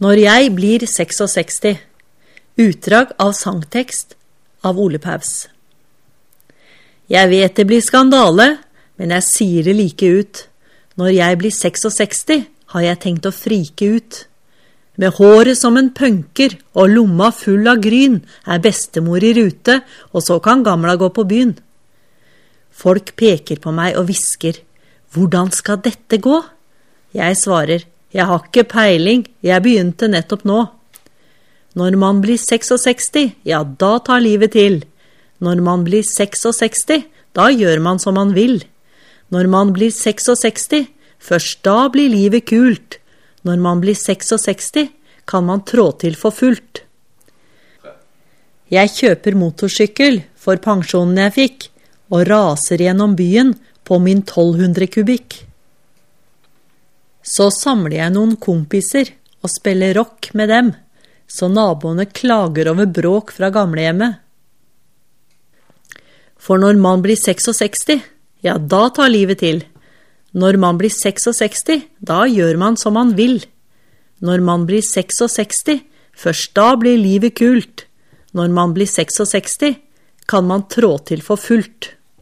Når jeg blir 66. Utdrag av sangtekst av Ole Paus. Jeg vet det blir skandale, men jeg sier det like ut. Når jeg blir 66, har jeg tenkt å frike ut. Med håret som en punker og lomma full av gryn er bestemor i rute, og så kan gamla gå på byen. Folk peker på meg og hvisker, hvordan skal dette gå? Jeg svarer, jeg har ikke peiling, jeg begynte nettopp nå. Når man blir 66, ja, da tar livet til. Når man blir 66, da gjør man som man vil. Når man blir 66, først da blir livet kult. Når man blir 66, kan man trå til for fullt. Jeg kjøper motorsykkel for pensjonen jeg fikk, og raser gjennom byen på min 1200 kubikk. Så samler jeg noen kompiser og spiller rock med dem, så naboene klager over bråk fra gamlehjemmet. For når man blir 66, ja, da tar livet til. Når man blir 66, da gjør man som man vil. Når man blir 66, først da blir livet kult. Når man blir 66, kan man trå til for fullt.